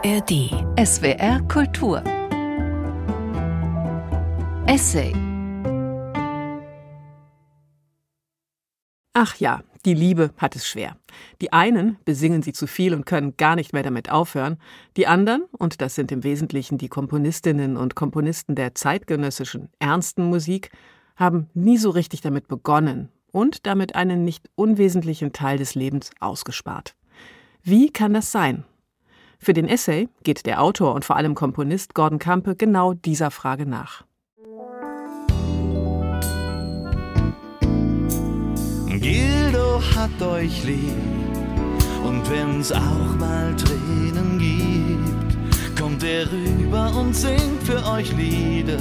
ARD SWR Kultur Essay. Ach ja, die Liebe hat es schwer. Die einen besingen sie zu viel und können gar nicht mehr damit aufhören. Die anderen, und das sind im Wesentlichen die Komponistinnen und Komponisten der zeitgenössischen, ernsten Musik, haben nie so richtig damit begonnen und damit einen nicht unwesentlichen Teil des Lebens ausgespart. Wie kann das sein? Für den Essay geht der Autor und vor allem Komponist Gordon Campe genau dieser Frage nach. Gildo hat euch lieb und wenn's auch mal Tränen gibt, kommt er rüber und singt für euch Lieder.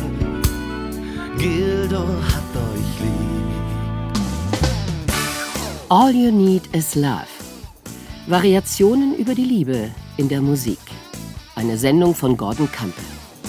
Gildo hat euch lieb. All You Need Is Love. Variationen über die Liebe in der Musik. Eine Sendung von Gordon Campe.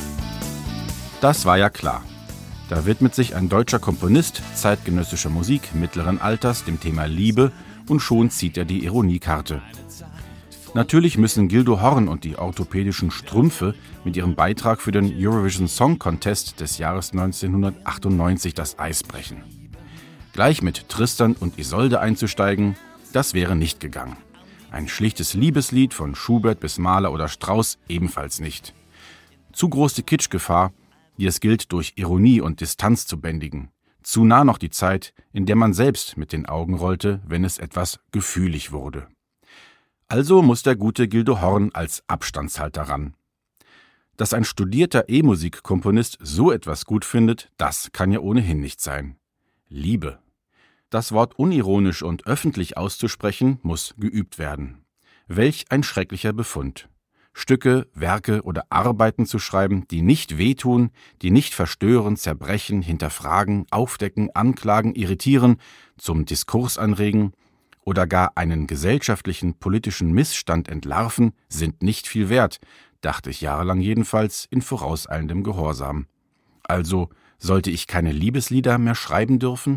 Das war ja klar. Da widmet sich ein deutscher Komponist zeitgenössischer Musik mittleren Alters dem Thema Liebe und schon zieht er die Ironiekarte. Natürlich müssen Gildo Horn und die orthopädischen Strümpfe mit ihrem Beitrag für den Eurovision Song Contest des Jahres 1998 das Eis brechen. Gleich mit Tristan und Isolde einzusteigen, das wäre nicht gegangen. Ein schlichtes Liebeslied von Schubert bis Mahler oder Strauss ebenfalls nicht. Zu groß die Kitschgefahr, die es gilt, durch Ironie und Distanz zu bändigen. Zu nah noch die Zeit, in der man selbst mit den Augen rollte, wenn es etwas gefühlig wurde. Also muss der gute Gildo Horn als Abstandshalter ran. Dass ein studierter E-Musik-Komponist so etwas gut findet, das kann ja ohnehin nicht sein. Liebe. Das Wort unironisch und öffentlich auszusprechen, muss geübt werden. Welch ein schrecklicher Befund. Stücke, Werke oder Arbeiten zu schreiben, die nicht wehtun, die nicht verstören, zerbrechen, hinterfragen, aufdecken, anklagen, irritieren, zum Diskurs anregen oder gar einen gesellschaftlichen, politischen Missstand entlarven, sind nicht viel wert, dachte ich jahrelang jedenfalls in vorauseilendem Gehorsam. Also sollte ich keine Liebeslieder mehr schreiben dürfen?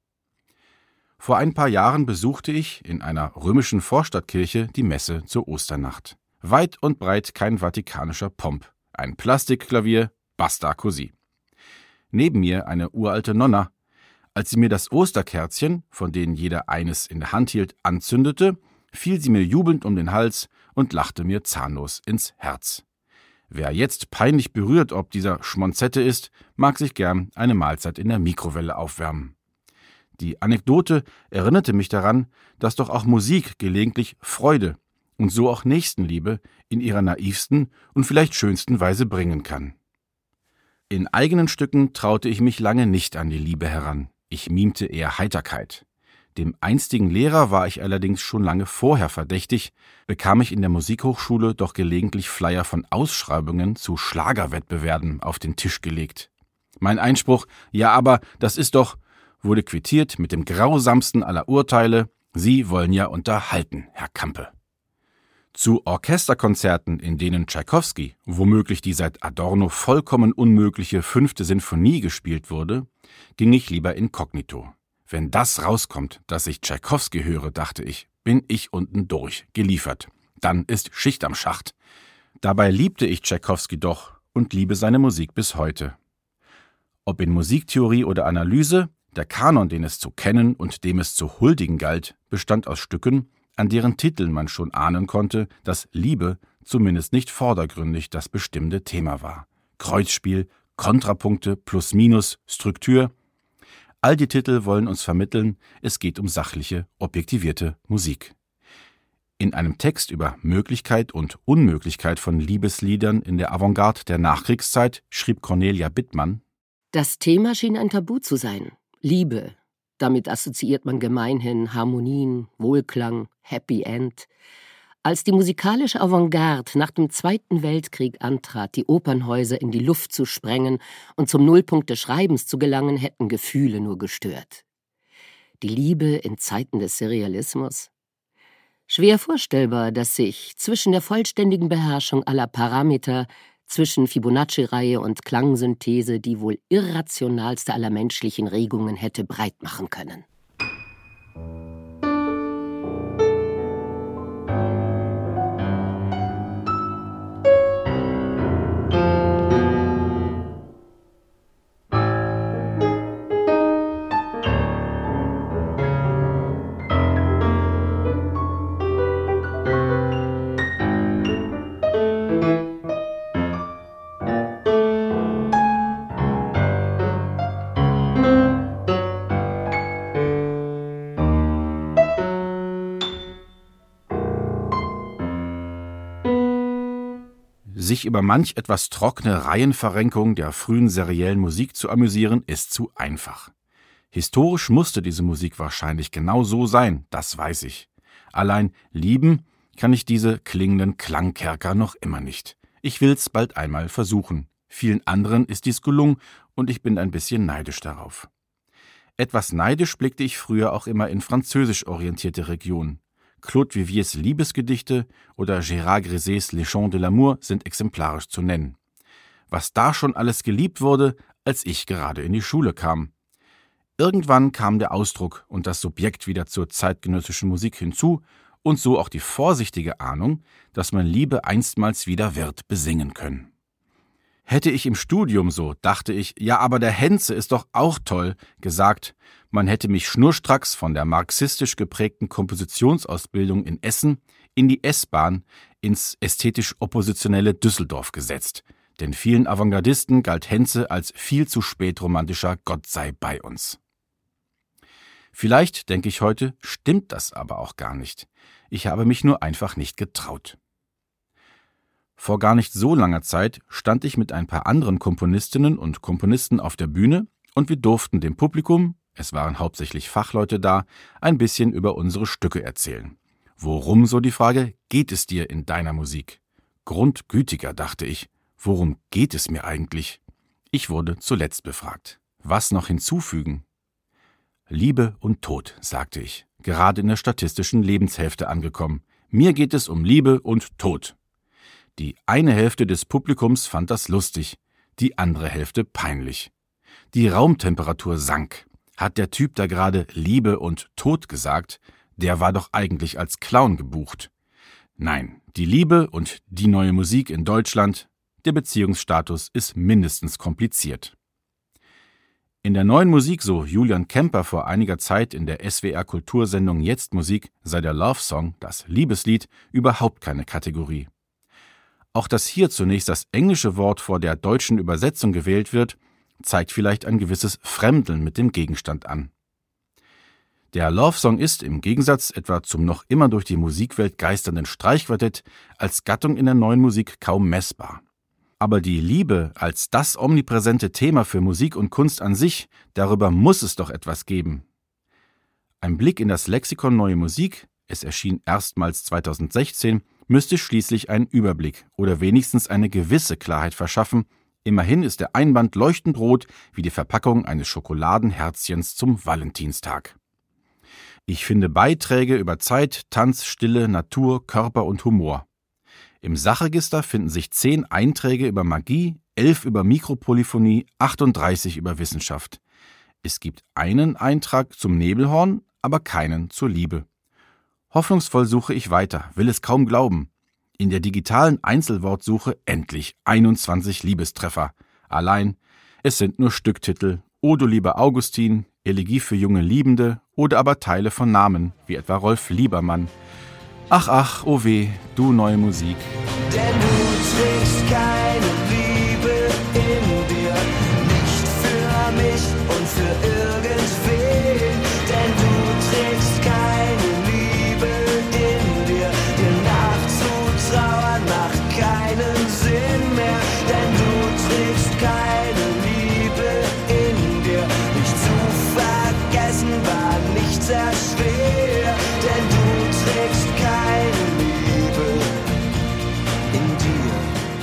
Vor ein paar Jahren besuchte ich in einer römischen Vorstadtkirche die Messe zur Osternacht. Weit und breit kein vatikanischer Pomp. Ein Plastikklavier, basta così. Neben mir eine uralte Nonna. Als sie mir das Osterkerzchen, von denen jeder eines in der Hand hielt, anzündete, fiel sie mir jubelnd um den Hals und lachte mir zahnlos ins Herz. Wer jetzt peinlich berührt ob dieser Schmonzette ist, mag sich gern eine Mahlzeit in der Mikrowelle aufwärmen. Die Anekdote erinnerte mich daran, dass doch auch Musik gelegentlich Freude und so auch Nächstenliebe in ihrer naivsten und vielleicht schönsten Weise bringen kann. In eigenen Stücken traute ich mich lange nicht an die Liebe heran. Ich mimte eher Heiterkeit. Dem einstigen Lehrer war ich allerdings schon lange vorher verdächtig, bekam ich in der Musikhochschule doch gelegentlich Flyer von Ausschreibungen zu Schlagerwettbewerben auf den Tisch gelegt. Mein Einspruch, ja aber, das ist doch, wurde quittiert mit dem grausamsten aller Urteile, Sie wollen ja unterhalten, Herr Campe. Zu Orchesterkonzerten, in denen Tschaikowski, womöglich die seit Adorno vollkommen unmögliche 5. Sinfonie gespielt wurde, ging ich lieber inkognito. Wenn das rauskommt, dass ich Tschaikowski höre, dachte ich, bin ich unten durch, geliefert. Dann ist Schicht am Schacht. Dabei liebte ich Tschaikowski doch und liebe seine Musik bis heute. Ob in Musiktheorie oder Analyse, der Kanon, den es zu kennen und dem es zu huldigen galt, bestand aus Stücken, an deren Titeln man schon ahnen konnte, dass Liebe zumindest nicht vordergründig das bestimmende Thema war. Kreuzspiel, Kontrapunkte, Plus-Minus, Struktur. All die Titel wollen uns vermitteln, es geht um sachliche, objektivierte Musik. In einem Text über Möglichkeit und Unmöglichkeit von Liebesliedern in der Avantgarde der Nachkriegszeit schrieb Cornelia Bittmann: Das Thema schien ein Tabu zu sein. Liebe. Damit assoziiert man gemeinhin Harmonien, Wohlklang, Happy End. Als die musikalische Avantgarde nach dem Zweiten Weltkrieg antrat, die Opernhäuser in die Luft zu sprengen und zum Nullpunkt des Schreibens zu gelangen, hätten Gefühle nur gestört. Die Liebe in Zeiten des Surrealismus? Schwer vorstellbar, dass sich zwischen der vollständigen Beherrschung aller Parameter, zwischen Fibonacci-Reihe und Klangsynthese die wohl irrationalste aller menschlichen Regungen hätte breit machen können. Sich über manch etwas trockene Reihenverrenkung der frühen seriellen Musik zu amüsieren, ist zu einfach. Historisch musste diese Musik wahrscheinlich genau so sein, das weiß ich. Allein lieben kann ich diese klingenden Klangkerker noch immer nicht. Ich will's bald einmal versuchen. Vielen anderen ist dies gelungen und ich bin ein bisschen neidisch darauf. Etwas neidisch blickte ich früher auch immer in französisch orientierte Regionen. Claude Viviers Liebesgedichte oder Gérard Grisets Les Chants de l'Amour sind exemplarisch zu nennen. Was da schon alles geliebt wurde, als ich gerade in die Schule kam. Irgendwann kam der Ausdruck und das Subjekt wieder zur zeitgenössischen Musik hinzu und so auch die vorsichtige Ahnung, dass man Liebe einstmals wieder wird besingen können. Hätte ich im Studium, so dachte ich, ja, aber der Henze ist doch auch toll, gesagt, man hätte mich schnurstracks von der marxistisch geprägten Kompositionsausbildung in Essen in die S-Bahn ins ästhetisch oppositionelle Düsseldorf gesetzt. Denn vielen Avantgardisten galt Henze als viel zu spätromantischer Gott sei bei uns. Vielleicht, denke ich heute, stimmt das aber auch gar nicht. Ich habe mich nur einfach nicht getraut. Vor gar nicht so langer Zeit stand ich mit ein paar anderen Komponistinnen und Komponisten auf der Bühne und wir durften dem Publikum, es waren hauptsächlich Fachleute da, ein bisschen über unsere Stücke erzählen. Worum, so die Frage, geht es dir in deiner Musik? Grundgütiger, dachte ich. Worum geht es mir eigentlich? Ich wurde zuletzt befragt. Was noch hinzufügen? Liebe und Tod, sagte ich, gerade in der statistischen Lebenshälfte angekommen. Mir geht es um Liebe und Tod. Die eine Hälfte des Publikums fand das lustig, die andere Hälfte peinlich. Die Raumtemperatur sank. Hat der Typ da gerade Liebe und Tod gesagt? Der war doch eigentlich als Clown gebucht. Nein, die Liebe und die neue Musik in Deutschland, der Beziehungsstatus ist mindestens kompliziert. In der neuen Musik, so Julian Kemper vor einiger Zeit in der SWR-Kultursendung Jetzt Musik, sei der Love Song, das Liebeslied, überhaupt keine Kategorie. Auch dass hier zunächst das englische Wort vor der deutschen Übersetzung gewählt wird, zeigt vielleicht ein gewisses Fremdeln mit dem Gegenstand an. Der Love Song ist, im Gegensatz etwa zum noch immer durch die Musikwelt geisternden Streichquartett, als Gattung in der neuen Musik kaum messbar. Aber die Liebe als das omnipräsente Thema für Musik und Kunst an sich, darüber muss es doch etwas geben. Ein Blick in das Lexikon Neue Musik, es erschien erstmals 2016, müsste schließlich einen Überblick oder wenigstens eine gewisse Klarheit verschaffen. Immerhin ist der Einband leuchtend rot wie die Verpackung eines Schokoladenherzchens zum Valentinstag. Ich finde Beiträge über Zeit, Tanz, Stille, Natur, Körper und Humor. Im Sachregister finden sich 10 Einträge über Magie, 11 über Mikropolyphonie, 38 über Wissenschaft. Es gibt einen Eintrag zum Nebelhorn, aber keinen zur Liebe. Hoffnungsvoll suche ich weiter, will es kaum glauben. In der digitalen Einzelwortsuche endlich 21 Liebestreffer. Allein, es sind nur Stücktitel, O du lieber Augustin, Elegie für junge Liebende oder aber Teile von Namen, wie etwa Rolf Liebermann. Ach, ach, oh weh, du neue Musik. Denn du trägst keine Liebe in dir, nicht für mich und für irgendwen. Denn du trägst keine Liebe in dir, dir nachzutrauern macht keinen Sinn mehr. Denn du trägst keine Liebe in dir, dich zu vergessen war nicht sehr schwer. Denn du trägst keine Liebe in dir.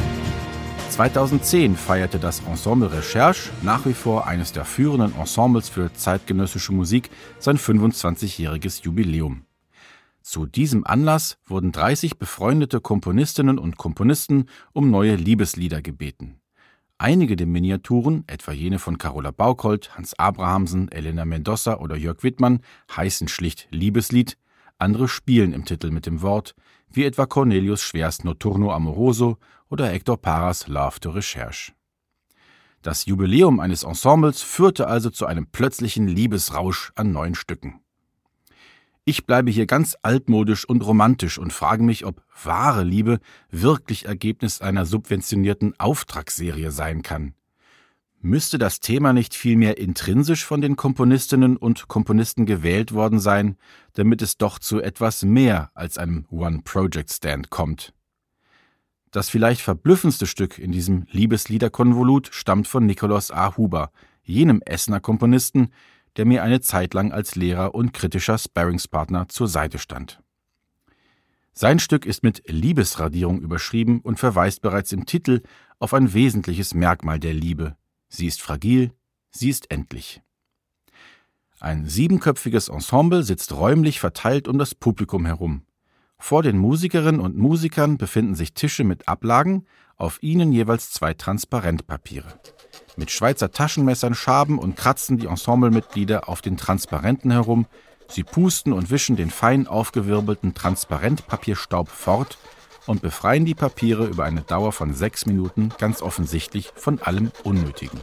2010 feierte das Ensemble Recherche, nach wie vor eines der führenden Ensembles für zeitgenössische Musik, sein 25-jähriges Jubiläum. Zu diesem Anlass wurden 30 befreundete Komponistinnen und Komponisten um neue Liebeslieder gebeten. Einige der Miniaturen, etwa jene von Carola Bauchold, Hans Abrahamsen, Elena Mendoza oder Jörg Wittmann, heißen schlicht Liebeslied, andere spielen im Titel mit dem Wort, wie etwa Cornelius Schwers Notturno Amoroso oder Hector Parras Love de Recherche. Das Jubiläum eines Ensembles führte also zu einem plötzlichen Liebesrausch an neuen Stücken. Ich bleibe hier ganz altmodisch und romantisch und frage mich, ob wahre Liebe wirklich Ergebnis einer subventionierten Auftragsserie sein kann. Müsste das Thema nicht vielmehr intrinsisch von den Komponistinnen und Komponisten gewählt worden sein, damit es doch zu etwas mehr als einem One-Project-Stand kommt? Das vielleicht verblüffendste Stück in diesem Liebesliederkonvolut stammt von Nikolaus A. Huber, jenem Essener Komponisten, der mir eine Zeit lang als Lehrer und kritischer Sparringspartner zur Seite stand. Sein Stück ist mit Liebesradierung überschrieben und verweist bereits im Titel auf ein wesentliches Merkmal der Liebe. Sie ist fragil, sie ist endlich. Ein 7-köpfiges Ensemble sitzt räumlich verteilt um das Publikum herum. Vor den Musikerinnen und Musikern befinden sich Tische mit Ablagen, auf ihnen jeweils 2 Transparentpapiere. Mit Schweizer Taschenmessern schaben und kratzen die Ensemblemitglieder auf den Transparenten herum, sie pusten und wischen den fein aufgewirbelten Transparentpapierstaub fort und befreien die Papiere über eine Dauer von 6 Minuten ganz offensichtlich von allem Unnötigen.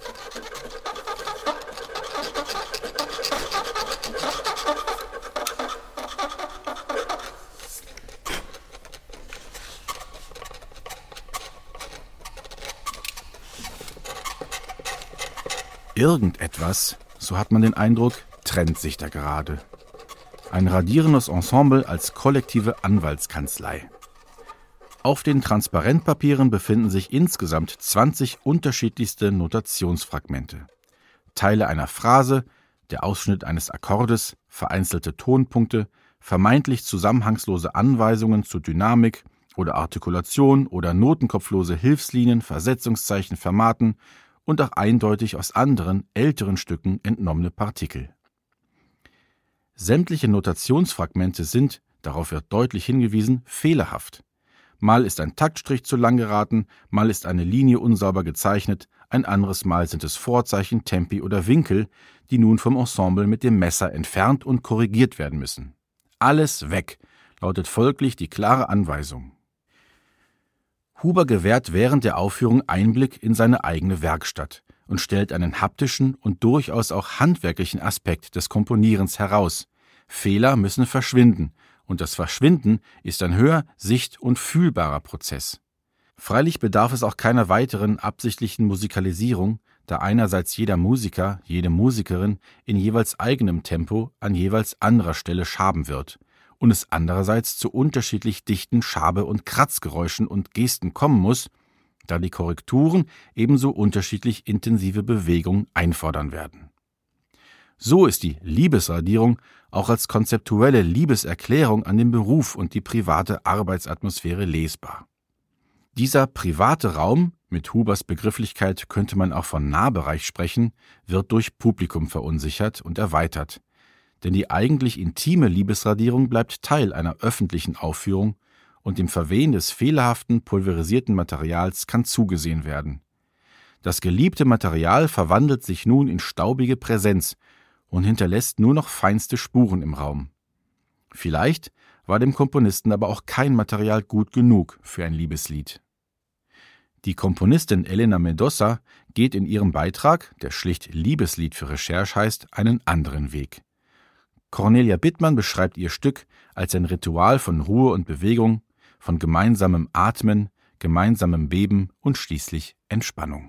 Irgendetwas, so hat man den Eindruck, trennt sich da gerade. Ein radierendes Ensemble als kollektive Anwaltskanzlei. Auf den Transparentpapieren befinden sich insgesamt 20 unterschiedlichste Notationsfragmente. Teile einer Phrase, der Ausschnitt eines Akkordes, vereinzelte Tonpunkte, vermeintlich zusammenhangslose Anweisungen zu Dynamik oder Artikulation oder notenkopflose Hilfslinien, Versetzungszeichen, Fermaten und auch eindeutig aus anderen, älteren Stücken entnommene Partikel. Sämtliche Notationsfragmente sind, darauf wird deutlich hingewiesen, fehlerhaft. Mal ist ein Taktstrich zu lang geraten, mal ist eine Linie unsauber gezeichnet, ein anderes Mal sind es Vorzeichen, Tempi oder Winkel, die nun vom Ensemble mit dem Messer entfernt und korrigiert werden müssen. Alles weg, lautet folglich die klare Anweisung. Huber gewährt während der Aufführung Einblick in seine eigene Werkstatt und stellt einen haptischen und durchaus auch handwerklichen Aspekt des Komponierens heraus. Fehler müssen verschwinden, und das Verschwinden ist ein hör-, sicht- und fühlbarer Prozess. Freilich bedarf es auch keiner weiteren absichtlichen Musikalisierung, da einerseits jeder Musiker, jede Musikerin in jeweils eigenem Tempo an jeweils anderer Stelle schaben wird und es andererseits zu unterschiedlich dichten Schabe- und Kratzgeräuschen und Gesten kommen muss, da die Korrekturen ebenso unterschiedlich intensive Bewegungen einfordern werden. So ist die Liebesradierung auch als konzeptuelle Liebeserklärung an den Beruf und die private Arbeitsatmosphäre lesbar. Dieser private Raum, mit Hubers Begrifflichkeit könnte man auch von Nahbereich sprechen, wird durch Publikum verunsichert und erweitert. Denn die eigentlich intime Liebesradierung bleibt Teil einer öffentlichen Aufführung und dem Verwehen des fehlerhaften, pulverisierten Materials kann zugesehen werden. Das geliebte Material verwandelt sich nun in staubige Präsenz und hinterlässt nur noch feinste Spuren im Raum. Vielleicht war dem Komponisten aber auch kein Material gut genug für ein Liebeslied. Die Komponistin Elena Mendoza geht in ihrem Beitrag, der schlicht Liebeslied für Recherche heißt, einen anderen Weg. Cornelia Bittmann beschreibt ihr Stück als ein Ritual von Ruhe und Bewegung, von gemeinsamem Atmen, gemeinsamem Beben und schließlich Entspannung.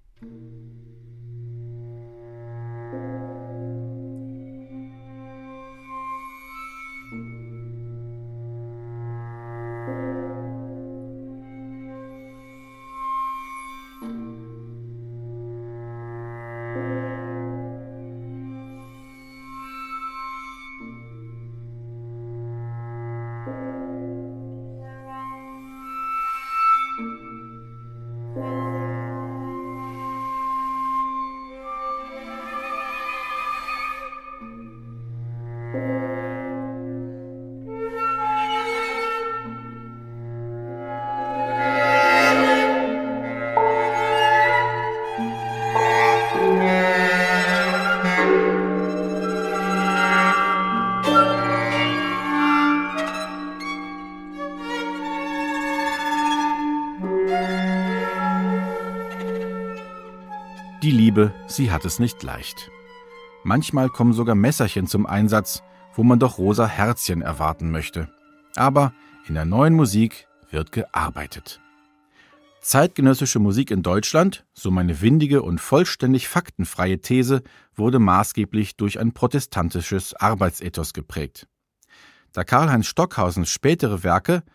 Die Liebe, sie hat es nicht leicht. Manchmal kommen sogar Messerchen zum Einsatz, wo man doch rosa Herzchen erwarten möchte. Aber in der neuen Musik wird gearbeitet. Zeitgenössische Musik in Deutschland, so meine windige und vollständig faktenfreie These, wurde maßgeblich durch ein protestantisches Arbeitsethos geprägt. Da Karl-Heinz Stockhausens spätere Werke,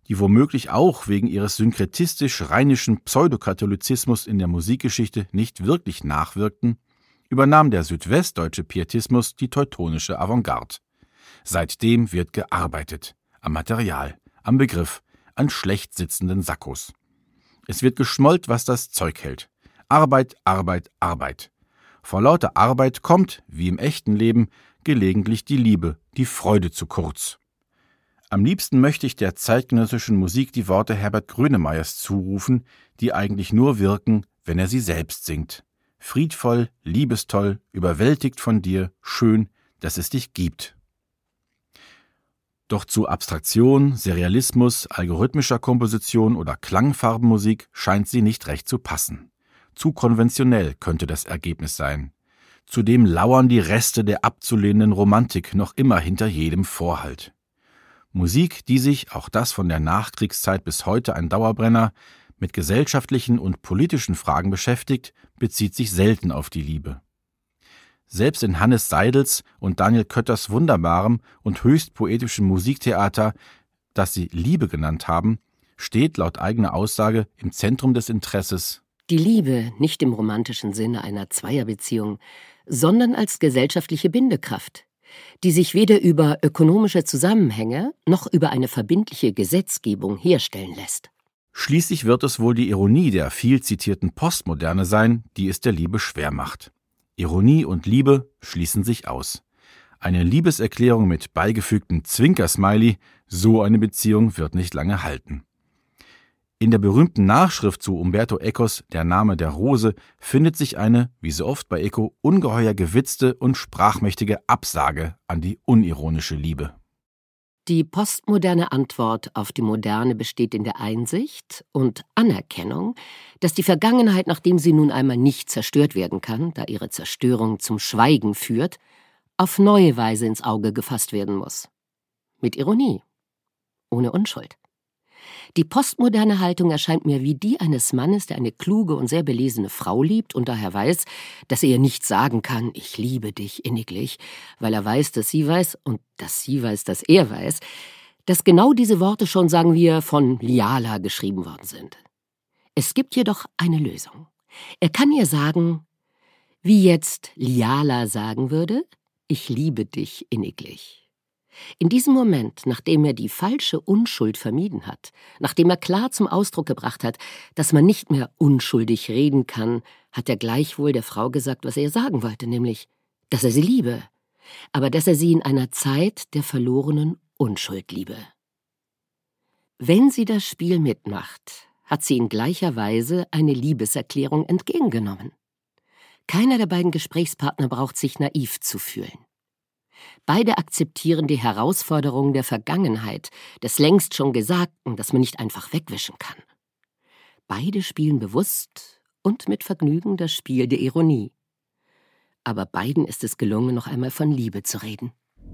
die womöglich auch wegen ihres synkretistisch-rheinischen Pseudokatholizismus in der Musikgeschichte nicht wirklich nachwirkten, übernahm der südwestdeutsche Pietismus die teutonische Avantgarde. Seitdem wird gearbeitet. Am Material, am Begriff, an schlecht sitzenden Sakkos. Es wird geschmollt, was das Zeug hält. Arbeit, Arbeit, Arbeit. Vor lauter Arbeit kommt, wie im echten Leben, gelegentlich die Liebe, die Freude zu kurz. Am liebsten möchte ich der zeitgenössischen Musik die Worte Herbert Grönemeyers zurufen, die eigentlich nur wirken, wenn er sie selbst singt. Friedvoll, liebestoll, überwältigt von dir, schön, dass es dich gibt. Doch zu Abstraktion, Serialismus, algorithmischer Komposition oder Klangfarbenmusik scheint sie nicht recht zu passen. Zu konventionell könnte das Ergebnis sein. Zudem lauern die Reste der abzulehnenden Romantik noch immer hinter jedem Vorhalt. Musik, die sich, auch das von der Nachkriegszeit bis heute ein Dauerbrenner, mit gesellschaftlichen und politischen Fragen beschäftigt, bezieht sich selten auf die Liebe. Selbst in Hannes Seidels und Daniel Kötters wunderbarem und höchst poetischem Musiktheater, das sie Liebe genannt haben, steht laut eigener Aussage im Zentrum des Interesses die Liebe nicht im romantischen Sinne einer Zweierbeziehung, sondern als gesellschaftliche Bindekraft, die sich weder über ökonomische Zusammenhänge noch über eine verbindliche Gesetzgebung herstellen lässt. Schließlich wird es wohl die Ironie der viel zitierten Postmoderne sein, die es der Liebe schwer macht. Ironie und Liebe schließen sich aus. Eine Liebeserklärung mit beigefügtem Zwinkersmiley, so eine Beziehung wird nicht lange halten. In der berühmten Nachschrift zu Umberto Ecos Der Name der Rose findet sich eine, wie so oft bei Eco, ungeheuer gewitzte und sprachmächtige Absage an die unironische Liebe. Die postmoderne Antwort auf die Moderne besteht in der Einsicht und Anerkennung, dass die Vergangenheit, nachdem sie nun einmal nicht zerstört werden kann, da ihre Zerstörung zum Schweigen führt, auf neue Weise ins Auge gefasst werden muss. Mit Ironie, ohne Unschuld. Die postmoderne Haltung erscheint mir wie die eines Mannes, der eine kluge und sehr belesene Frau liebt und daher weiß, dass er ihr nicht sagen kann, ich liebe dich inniglich, weil er weiß, dass sie weiß und dass sie weiß, dass er weiß, dass genau diese Worte schon, sagen wir, von Liala geschrieben worden sind. Es gibt jedoch eine Lösung. Er kann ihr sagen, wie jetzt Liala sagen würde, ich liebe dich inniglich. In diesem Moment, nachdem er die falsche Unschuld vermieden hat, nachdem er klar zum Ausdruck gebracht hat, dass man nicht mehr unschuldig reden kann, hat er gleichwohl der Frau gesagt, was er ihr sagen wollte, nämlich, dass er sie liebe, aber dass er sie in einer Zeit der verlorenen Unschuld liebe. Wenn sie das Spiel mitmacht, hat sie in gleicher Weise eine Liebeserklärung entgegengenommen. Keiner der beiden Gesprächspartner braucht sich naiv zu fühlen. Beide akzeptieren die Herausforderungen der Vergangenheit, des längst schon Gesagten, das man nicht einfach wegwischen kann. Beide spielen bewusst und mit Vergnügen das Spiel der Ironie. Aber beiden ist es gelungen, noch einmal von Liebe zu reden.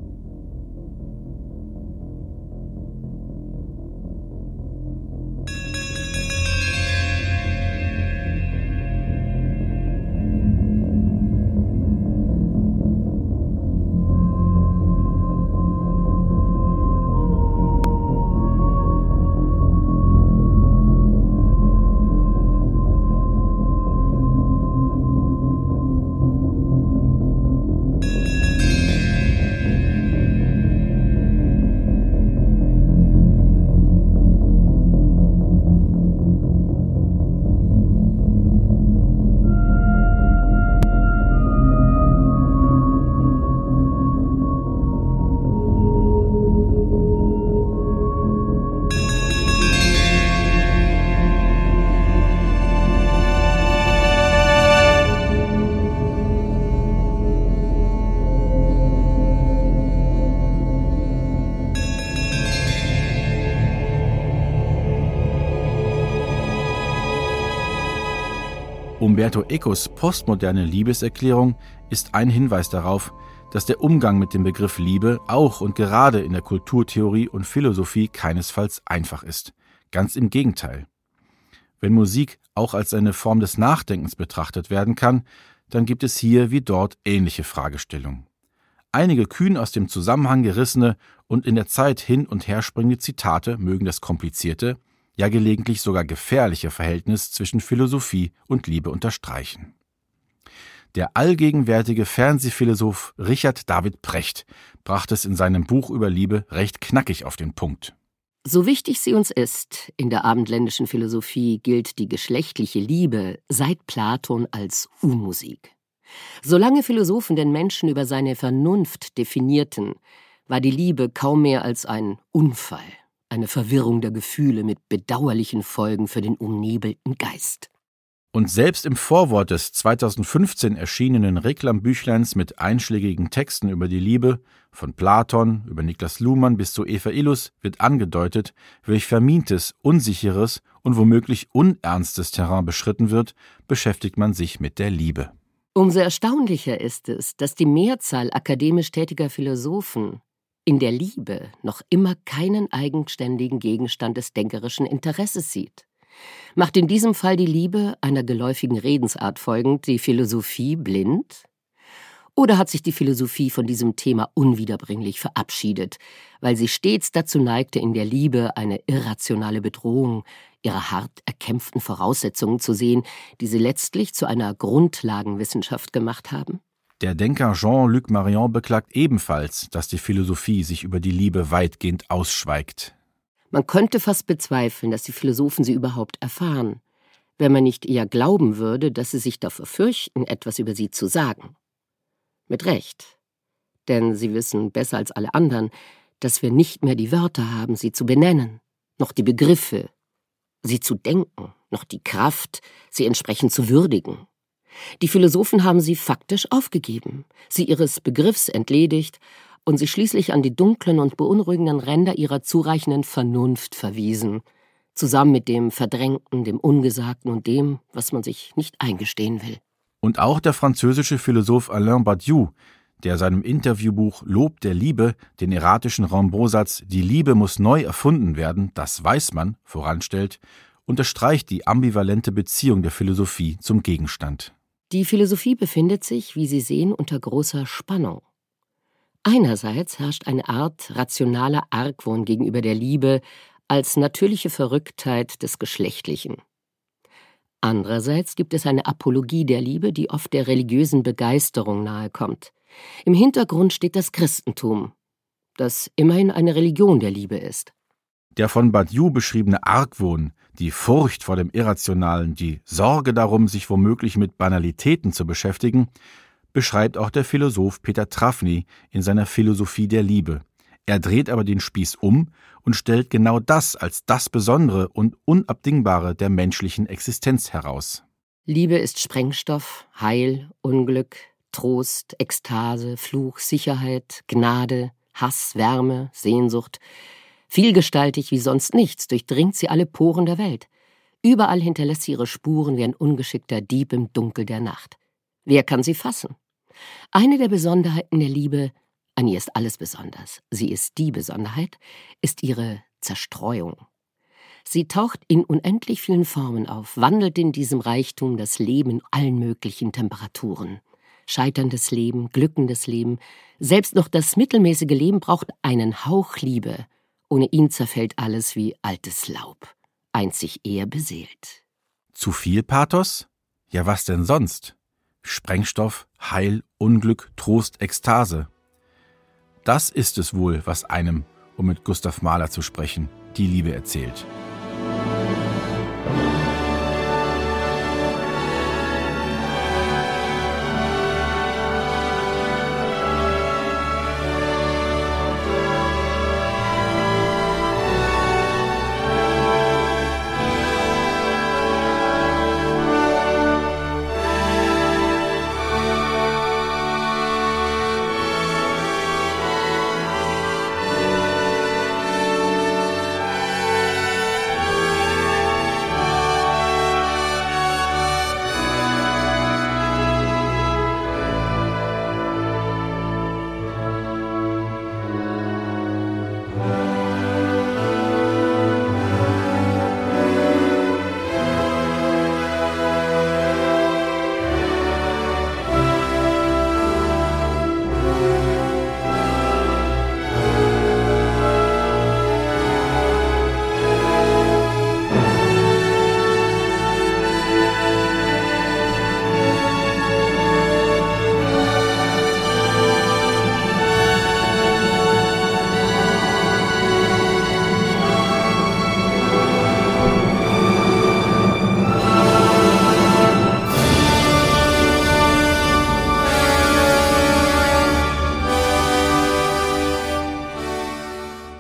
Umberto Ecos postmoderne Liebeserklärung ist ein Hinweis darauf, dass der Umgang mit dem Begriff Liebe auch und gerade in der Kulturtheorie und Philosophie keinesfalls einfach ist. Ganz im Gegenteil. Wenn Musik auch als eine Form des Nachdenkens betrachtet werden kann, dann gibt es hier wie dort ähnliche Fragestellungen. Einige kühn aus dem Zusammenhang gerissene und in der Zeit hin und her springende Zitate mögen das komplizierte, ja gelegentlich sogar gefährliche Verhältnis zwischen Philosophie und Liebe unterstreichen. Der allgegenwärtige Fernsehphilosoph Richard David Precht brachte es in seinem Buch über Liebe recht knackig auf den Punkt. So wichtig sie uns ist, in der abendländischen Philosophie gilt die geschlechtliche Liebe seit Platon als Unmusik. Solange Philosophen den Menschen über seine Vernunft definierten, war die Liebe kaum mehr als ein Unfall, eine Verwirrung der Gefühle mit bedauerlichen Folgen für den umnebelten Geist. Und selbst im Vorwort des 2015 erschienenen Reklambüchleins mit einschlägigen Texten über die Liebe, von Platon über Niklas Luhmann bis zu Eva Illus, wird angedeutet, welch vermintes, unsicheres und womöglich unernstes Terrain beschritten wird, beschäftigt man sich mit der Liebe. Umso erstaunlicher ist es, dass die Mehrzahl akademisch tätiger Philosophen in der Liebe noch immer keinen eigenständigen Gegenstand des denkerischen Interesses sieht. Macht in diesem Fall die Liebe, einer geläufigen Redensart folgend, die Philosophie blind? Oder hat sich die Philosophie von diesem Thema unwiederbringlich verabschiedet, weil sie stets dazu neigte, in der Liebe eine irrationale Bedrohung ihrer hart erkämpften Voraussetzungen zu sehen, die sie letztlich zu einer Grundlagenwissenschaft gemacht haben? Der Denker Jean-Luc Marion beklagt ebenfalls, dass die Philosophie sich über die Liebe weitgehend ausschweigt. Man könnte fast bezweifeln, dass die Philosophen sie überhaupt erfahren, wenn man nicht eher glauben würde, dass sie sich davor fürchten, etwas über sie zu sagen. Mit Recht, denn sie wissen besser als alle anderen, dass wir nicht mehr die Wörter haben, sie zu benennen, noch die Begriffe, sie zu denken, noch die Kraft, sie entsprechend zu würdigen. Die Philosophen haben sie faktisch aufgegeben, sie ihres Begriffs entledigt und sie schließlich an die dunklen und beunruhigenden Ränder ihrer zureichenden Vernunft verwiesen, zusammen mit dem Verdrängten, dem Ungesagten und dem, was man sich nicht eingestehen will. Und auch der französische Philosoph Alain Badiou, der seinem Interviewbuch Lob der Liebe den erratischen Rimbaud-Satz »Die Liebe muss neu erfunden werden, das weiß man« voranstellt, unterstreicht die ambivalente Beziehung der Philosophie zum Gegenstand. Die Philosophie befindet sich, wie Sie sehen, unter großer Spannung. Einerseits herrscht eine Art rationaler Argwohn gegenüber der Liebe als natürliche Verrücktheit des Geschlechtlichen. Andererseits gibt es eine Apologie der Liebe, die oft der religiösen Begeisterung nahekommt. Im Hintergrund steht das Christentum, das immerhin eine Religion der Liebe ist. Der von Badiou beschriebene Argwohn, die Furcht vor dem Irrationalen, die Sorge darum, sich womöglich mit Banalitäten zu beschäftigen, beschreibt auch der Philosoph Peter Travny in seiner Philosophie der Liebe. Er dreht aber den Spieß um und stellt genau das als das Besondere und Unabdingbare der menschlichen Existenz heraus. Liebe ist Sprengstoff, Heil, Unglück, Trost, Ekstase, Fluch, Sicherheit, Gnade, Hass, Wärme, Sehnsucht. Vielgestaltig wie sonst nichts durchdringt sie alle Poren der Welt. Überall hinterlässt sie ihre Spuren wie ein ungeschickter Dieb im Dunkel der Nacht. Wer kann sie fassen? Eine der Besonderheiten der Liebe, an ihr ist alles besonders, sie ist die Besonderheit, ist ihre Zerstreuung. Sie taucht in unendlich vielen Formen auf, wandelt in diesem Reichtum das Leben in allen möglichen Temperaturen. Scheiterndes Leben, glückendes Leben, selbst noch das mittelmäßige Leben braucht einen Hauch Liebe. Ohne ihn zerfällt alles wie altes Laub. Einzig er beseelt. Zu viel Pathos? Ja, was denn sonst? Sprengstoff, Heil, Unglück, Trost, Ekstase. Das ist es wohl, was einem, um mit Gustav Mahler zu sprechen, die Liebe erzählt.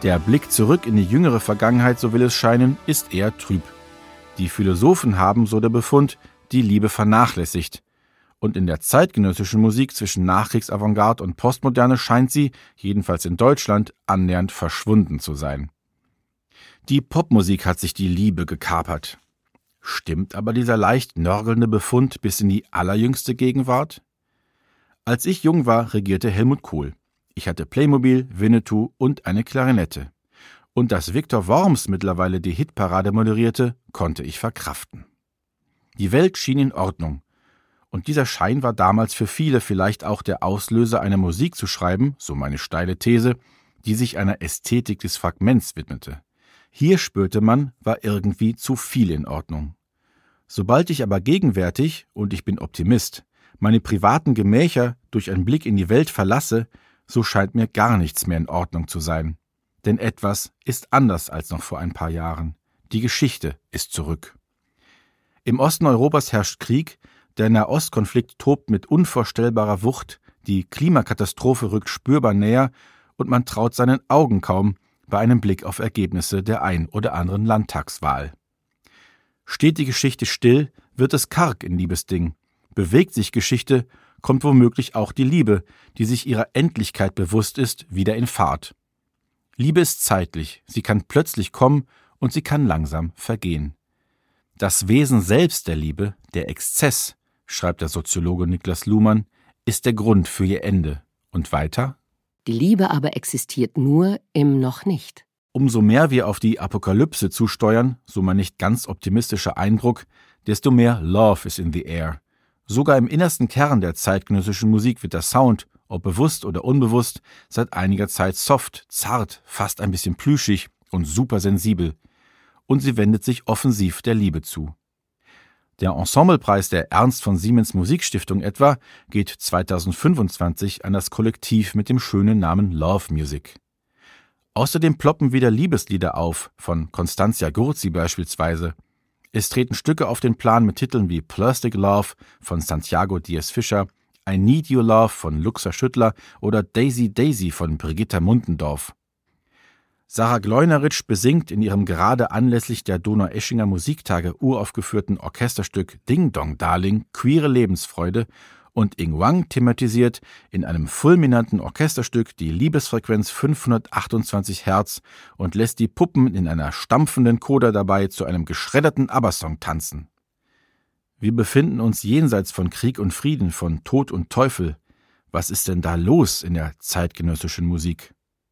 Der Blick zurück in die jüngere Vergangenheit, so will es scheinen, ist eher trüb. Die Philosophen haben, so der Befund, die Liebe vernachlässigt. Und in der zeitgenössischen Musik zwischen Nachkriegsavantgarde und Postmoderne scheint sie, jedenfalls in Deutschland, annähernd verschwunden zu sein. Die Popmusik hat sich die Liebe gekapert. Stimmt aber dieser leicht nörgelnde Befund bis in die allerjüngste Gegenwart? Als ich jung war, regierte Helmut Kohl. Ich hatte Playmobil, Winnetou und eine Klarinette. Und dass Viktor Worms mittlerweile die Hitparade moderierte, konnte ich verkraften. Die Welt schien in Ordnung. Und dieser Schein war damals für viele vielleicht auch der Auslöser, eine Musik zu schreiben, so meine steile These, die sich einer Ästhetik des Fragments widmete. Hier spürte man, war irgendwie zu viel in Ordnung. Sobald ich aber gegenwärtig, und ich bin Optimist, meine privaten Gemächer durch einen Blick in die Welt verlasse, so scheint mir gar nichts mehr in Ordnung zu sein. Denn etwas ist anders als noch vor ein paar Jahren. Die Geschichte ist zurück. Im Osten Europas herrscht Krieg, der Nahostkonflikt tobt mit unvorstellbarer Wucht, die Klimakatastrophe rückt spürbar näher und man traut seinen Augen kaum bei einem Blick auf Ergebnisse der ein oder anderen Landtagswahl. Steht die Geschichte still, wird es karg in Liebesding. Bewegt sich Geschichte, kommt womöglich auch die Liebe, die sich ihrer Endlichkeit bewusst ist, wieder in Fahrt. Liebe ist zeitlich, sie kann plötzlich kommen und sie kann langsam vergehen. Das Wesen selbst der Liebe, der Exzess, schreibt der Soziologe Niklas Luhmann, ist der Grund für ihr Ende. Und weiter? Die Liebe aber existiert nur im Noch nicht. Umso mehr wir auf die Apokalypse zusteuern, so mein nicht ganz optimistischer Eindruck, desto mehr Love is in the air. Sogar im innersten Kern der zeitgenössischen Musik wird der Sound, ob bewusst oder unbewusst, seit einiger Zeit soft, zart, fast ein bisschen plüschig und supersensibel. Und sie wendet sich offensiv der Liebe zu. Der Ensemblepreis der Ernst von Siemens Musikstiftung etwa geht 2025 an das Kollektiv mit dem schönen Namen Love Music. Außerdem ploppen wieder Liebeslieder auf, von Constantia Gurzi beispielsweise. Es treten Stücke auf den Plan mit Titeln wie Plastic Love von Santiago Diaz Fischer, I Need Your Love von Luxa Schüttler oder Daisy Daisy von Brigitta Muntendorf. Sarah Gleuneritsch besingt in ihrem gerade anlässlich der Donaueschinger Musiktage uraufgeführten Orchesterstück Ding Dong Darling queere Lebensfreude und Ing Wang thematisiert in einem fulminanten Orchesterstück die Liebesfrequenz 528 Hertz und lässt die Puppen in einer stampfenden Coda dabei zu einem geschredderten ABBA-Song tanzen. Wir befinden uns jenseits von Krieg und Frieden, von Tod und Teufel. Was ist denn da los in der zeitgenössischen Musik?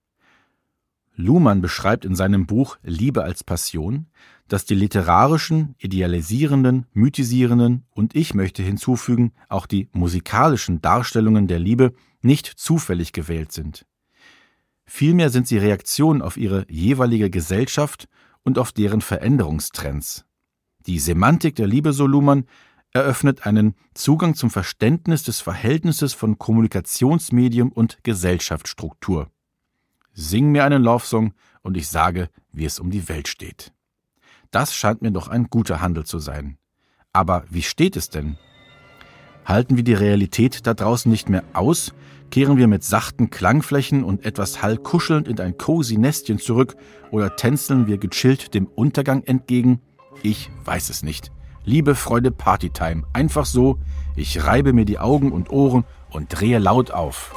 Luhmann beschreibt in seinem Buch Liebe als Passion, dass die literarischen, idealisierenden, mythisierenden und ich möchte hinzufügen, auch die musikalischen Darstellungen der Liebe nicht zufällig gewählt sind. Vielmehr sind sie Reaktionen auf ihre jeweilige Gesellschaft und auf deren Veränderungstrends. Die Semantik der Liebe, so Luhmann, eröffnet einen Zugang zum Verständnis des Verhältnisses von Kommunikationsmedium und Gesellschaftsstruktur. Sing mir einen Love-Song und ich sage, wie es um die Welt steht. Das scheint mir doch ein guter Handel zu sein. Aber wie steht es denn? Halten wir die Realität da draußen nicht mehr aus? Kehren wir mit sachten Klangflächen und etwas Hall kuschelnd in ein cozy Nestchen zurück oder tänzeln wir gechillt dem Untergang entgegen? Ich weiß es nicht. Liebe, Freude, Partytime. Einfach so, ich reibe mir die Augen und Ohren und drehe laut auf.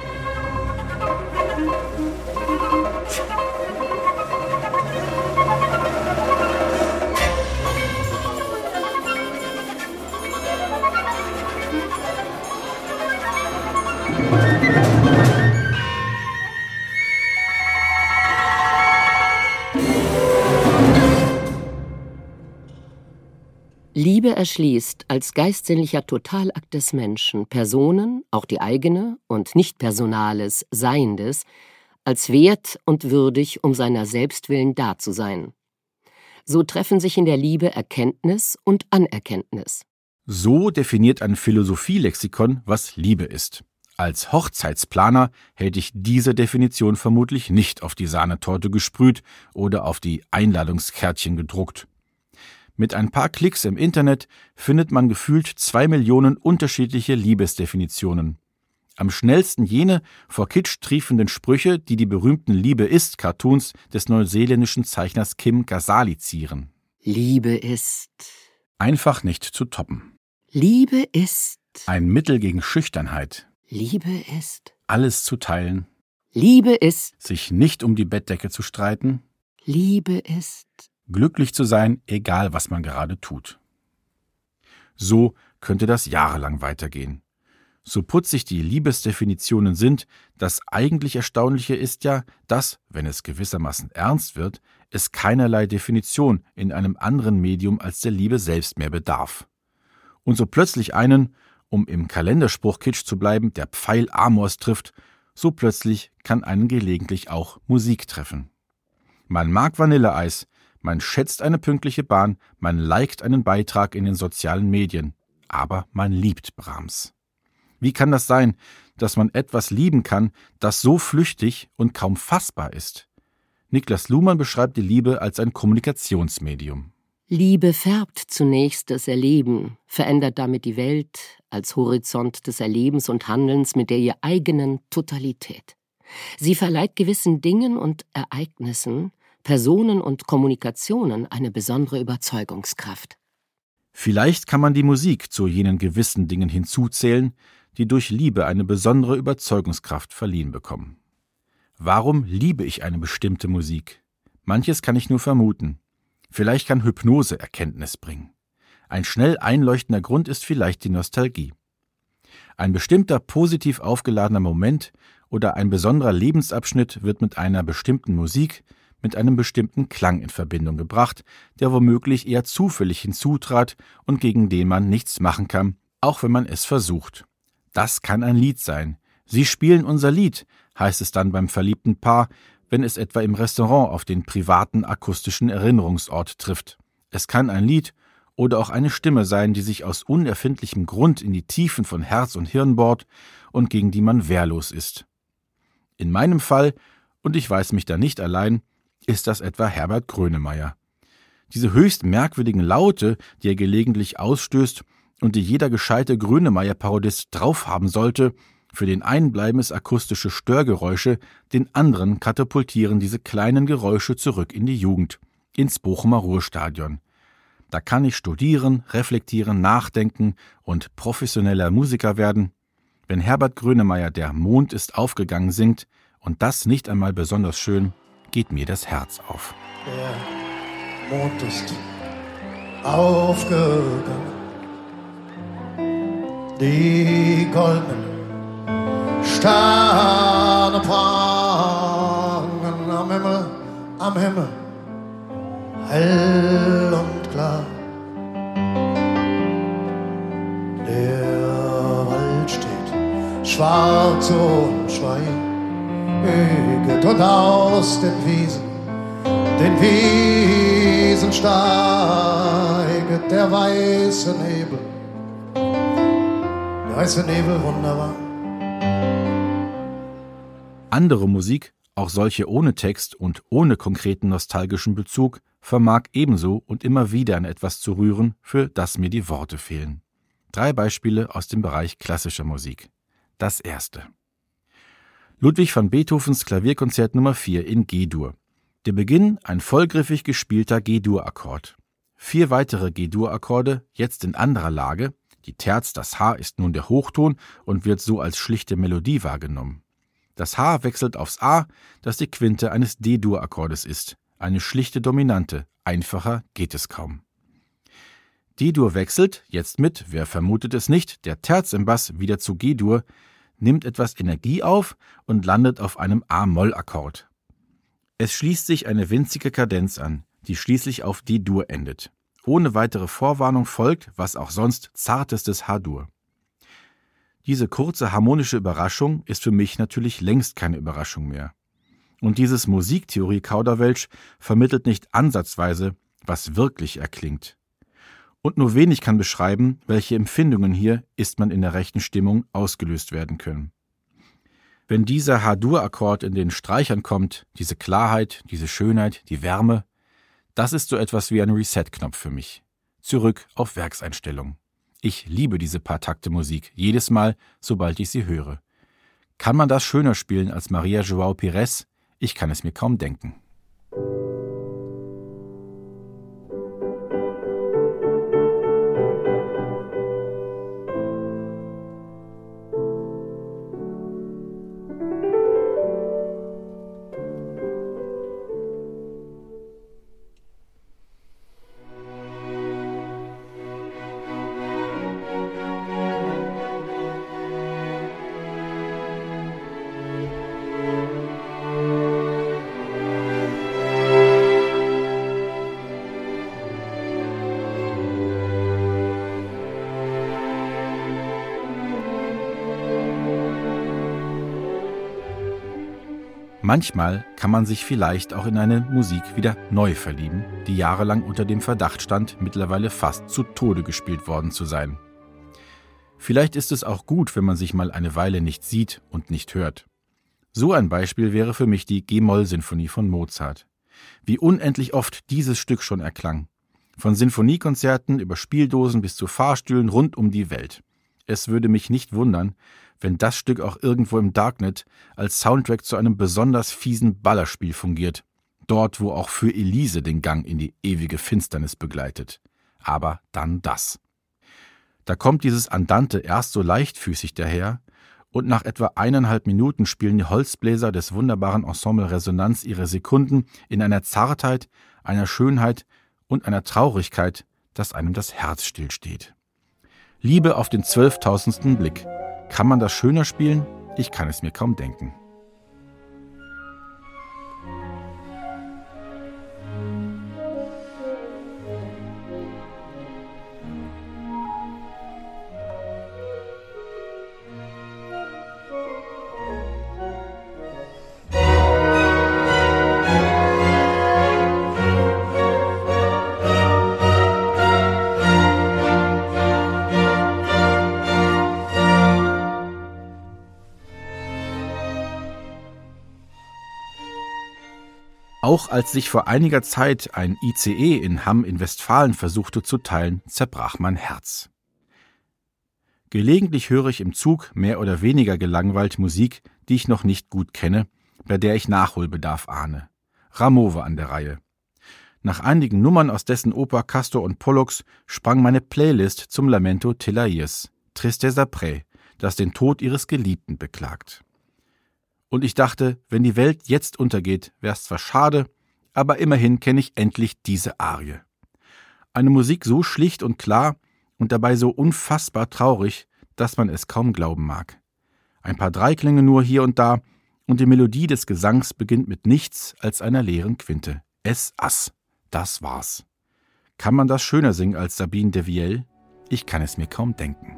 Liebe erschließt als geistsinnlicher Totalakt des Menschen Personen, auch die eigene und nicht personales, Seiendes, als wert und würdig, um seiner selbst willen da zu sein. So treffen sich in der Liebe Erkenntnis und Anerkenntnis. So definiert ein Philosophielexikon, was Liebe ist. Als Hochzeitsplaner hätte ich diese Definition vermutlich nicht auf die Sahnetorte gesprüht oder auf die Einladungskärtchen gedruckt. Mit ein paar Klicks im Internet findet man gefühlt 2 Millionen unterschiedliche Liebesdefinitionen. Am schnellsten jene vor Kitsch triefenden Sprüche, die die berühmten Liebe-ist-Cartoons des neuseeländischen Zeichners Kim Ghazali zieren. Liebe ist. Einfach nicht zu toppen. Liebe ist. Ein Mittel gegen Schüchternheit. Liebe ist. Alles zu teilen. Liebe ist. Sich nicht um die Bettdecke zu streiten. Liebe ist. Glücklich zu sein, egal was man gerade tut. So könnte das jahrelang weitergehen. So putzig die Liebesdefinitionen sind, das eigentlich Erstaunliche ist ja, dass, wenn es gewissermaßen ernst wird, es keinerlei Definition in einem anderen Medium als der Liebe selbst mehr bedarf. Und so plötzlich einen, um im Kalenderspruch-Kitsch zu bleiben, der Pfeil Amors trifft, so plötzlich kann einen gelegentlich auch Musik treffen. Man mag Vanilleeis, man schätzt eine pünktliche Bahn, man liked einen Beitrag in den sozialen Medien, aber man liebt Brahms. Wie kann das sein, dass man etwas lieben kann, das so flüchtig und kaum fassbar ist? Niklas Luhmann beschreibt die Liebe als ein Kommunikationsmedium. Liebe färbt zunächst das Erleben, verändert damit die Welt als Horizont des Erlebens und Handelns mit der ihr eigenen Totalität. Sie verleiht gewissen Dingen und Ereignissen, Personen und Kommunikationen eine besondere Überzeugungskraft. Vielleicht kann man die Musik zu jenen gewissen Dingen hinzuzählen, die durch Liebe eine besondere Überzeugungskraft verliehen bekommen. Warum liebe ich eine bestimmte Musik? Manches kann ich nur vermuten. Vielleicht kann Hypnose Erkenntnis bringen. Ein schnell einleuchtender Grund ist vielleicht die Nostalgie. Ein bestimmter positiv aufgeladener Moment oder ein besonderer Lebensabschnitt wird mit einer bestimmten Musik, mit einem bestimmten Klang in Verbindung gebracht, der womöglich eher zufällig hinzutrat und gegen den man nichts machen kann, auch wenn man es versucht. Das kann ein Lied sein. Sie spielen unser Lied, heißt es dann beim verliebten Paar, wenn es etwa im Restaurant auf den privaten akustischen Erinnerungsort trifft. Es kann ein Lied oder auch eine Stimme sein, die sich aus unerfindlichem Grund in die Tiefen von Herz und Hirn bohrt und gegen die man wehrlos ist. In meinem Fall, und ich weiß mich da nicht allein, ist das etwa Herbert Grönemeyer. Diese höchst merkwürdigen Laute, die er gelegentlich ausstößt und die jeder gescheite Grönemeyer-Parodist drauf haben sollte, für den einen bleiben es akustische Störgeräusche, den anderen katapultieren diese kleinen Geräusche zurück in die Jugend, ins Bochumer Ruhrstadion. Da kann ich studieren, reflektieren, nachdenken und professioneller Musiker werden. Wenn Herbert Grönemeyer Der Mond ist aufgegangen singt, und das nicht einmal besonders schön, geht mir das Herz auf. Der Mond ist aufgegangen, die goldenen Sterne prangen am Himmel, hell und klar. Der Wald steht schwarz und schweigend und aus den Wiesen steiget der weiße Nebel, wunderbar. Andere Musik, auch solche ohne Text und ohne konkreten nostalgischen Bezug, vermag ebenso und immer wieder an etwas zu rühren, für das mir die Worte fehlen. 3 Beispiele aus dem Bereich klassischer Musik. Das erste. Ludwig van Beethovens Klavierkonzert Nummer 4 in G-Dur. Der Beginn ein vollgriffig gespielter G-Dur-Akkord. 4 weitere G-Dur-Akkorde, jetzt in anderer Lage. Die Terz, das H, ist nun der Hochton und wird so als schlichte Melodie wahrgenommen. Das H wechselt aufs A, das die Quinte eines D-Dur-Akkordes ist. Eine schlichte Dominante, einfacher geht es kaum. D-Dur wechselt, jetzt mit, wer vermutet es nicht, der Terz im Bass wieder zu G-Dur, nimmt etwas Energie auf und landet auf einem A-Moll-Akkord. Es schließt sich eine winzige Kadenz an, die schließlich auf D-Dur endet. Ohne weitere Vorwarnung folgt, was auch sonst, zartestes H-Dur. Diese kurze harmonische Überraschung ist für mich natürlich längst keine Überraschung mehr. Und dieses Musiktheorie-Kauderwelsch vermittelt nicht ansatzweise, was wirklich erklingt. Und nur wenig kann beschreiben, welche Empfindungen hier, ist man in der rechten Stimmung, ausgelöst werden können. Wenn dieser H-Dur-Akkord in den Streichern kommt, diese Klarheit, diese Schönheit, die Wärme, das ist so etwas wie ein Reset-Knopf für mich. Zurück auf Werkseinstellung. Ich liebe diese paar Takte Musik, jedes Mal, sobald ich sie höre. Kann man das schöner spielen als Maria João Pires? Ich kann es mir kaum denken. Manchmal kann man sich vielleicht auch in eine Musik wieder neu verlieben, die jahrelang unter dem Verdacht stand, mittlerweile fast zu Tode gespielt worden zu sein. Vielleicht ist es auch gut, wenn man sich mal eine Weile nicht sieht und nicht hört. So ein Beispiel wäre für mich die G-Moll-Sinfonie von Mozart. Wie unendlich oft dieses Stück schon erklang. Von Sinfoniekonzerten über Spieldosen bis zu Fahrstühlen rund um die Welt. Es würde mich nicht wundern, wenn das Stück auch irgendwo im Darknet als Soundtrack zu einem besonders fiesen Ballerspiel fungiert. Dort, wo auch für Elise den Gang in die ewige Finsternis begleitet. Aber dann das. Da kommt dieses Andante erst so leichtfüßig daher und nach etwa 1,5 Minuten spielen die Holzbläser des wunderbaren Ensemble Resonanz ihre Sekunden in einer Zartheit, einer Schönheit und einer Traurigkeit, dass einem das Herz stillsteht. Liebe auf den 12.000. Blick. Kann man das schöner spielen? Ich kann es mir kaum denken. Auch als sich vor einiger Zeit ein ICE in Hamm in Westfalen versuchte zu teilen, zerbrach mein Herz. Gelegentlich höre ich im Zug mehr oder weniger gelangweilt Musik, die ich noch nicht gut kenne, bei der ich Nachholbedarf ahne. Rameau war an der Reihe. Nach einigen Nummern aus dessen Oper Castor und Pollux sprang meine Playlist zum Lamento Teleirs, Tristesse après, das den Tod ihres Geliebten beklagt. Und ich dachte, wenn die Welt jetzt untergeht, wär's zwar schade, aber immerhin kenne ich endlich diese Arie. Eine Musik so schlicht und klar und dabei so unfassbar traurig, dass man es kaum glauben mag. Ein paar Dreiklänge nur hier und da und die Melodie des Gesangs beginnt mit nichts als einer leeren Quinte. Es ass, das war's. Kann man das schöner singen als Sabine de Viel? Ich kann es mir kaum denken.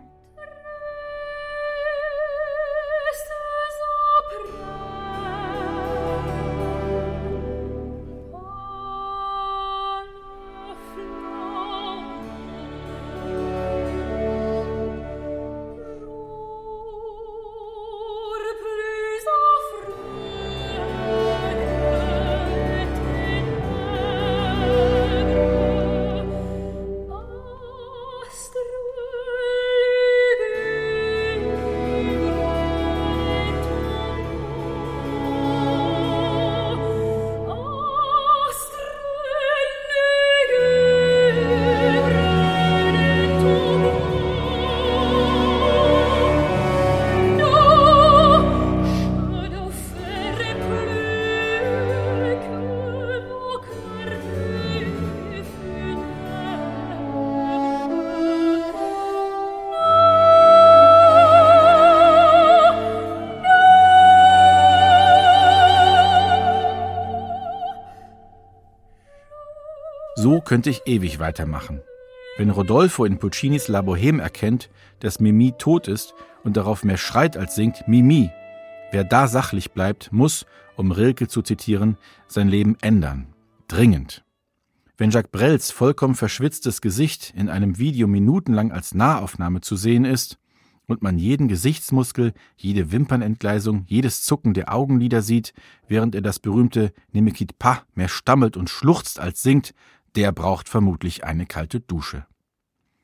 So könnte ich ewig weitermachen. Wenn Rodolfo in Puccinis La Bohème erkennt, dass Mimi tot ist und darauf mehr schreit als singt, Mimi, wer da sachlich bleibt, muss, um Rilke zu zitieren, sein Leben ändern. Dringend. Wenn Jacques Brels vollkommen verschwitztes Gesicht in einem Video minutenlang als Nahaufnahme zu sehen ist und man jeden Gesichtsmuskel, jede Wimpernentgleisung, jedes Zucken der Augenlider sieht, während er das berühmte Ne me quitte pas mehr stammelt und schluchzt als singt, der braucht vermutlich eine kalte Dusche.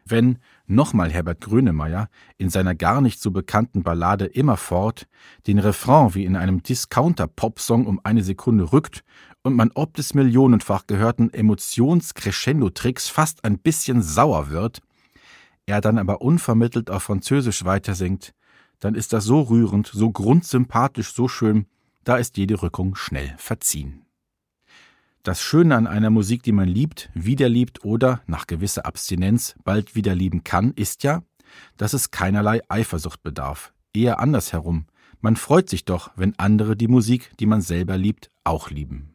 Wenn, nochmal Herbert Grönemeyer, in seiner gar nicht so bekannten Ballade Immerfort den Refrain wie in einem Discounter-Popsong um eine Sekunde rückt und man ob des millionenfach gehörten Emotions-Crescendo-Tricks fast ein bisschen sauer wird, er dann aber unvermittelt auf Französisch weitersingt, dann ist das so rührend, so grundsympathisch, so schön, da ist jede Rückung schnell verziehen. Das Schöne an einer Musik, die man liebt, wieder liebt oder, nach gewisser Abstinenz, bald wieder lieben kann, ist ja, dass es keinerlei Eifersucht bedarf. Eher andersherum. Man freut sich doch, wenn andere die Musik, die man selber liebt, auch lieben.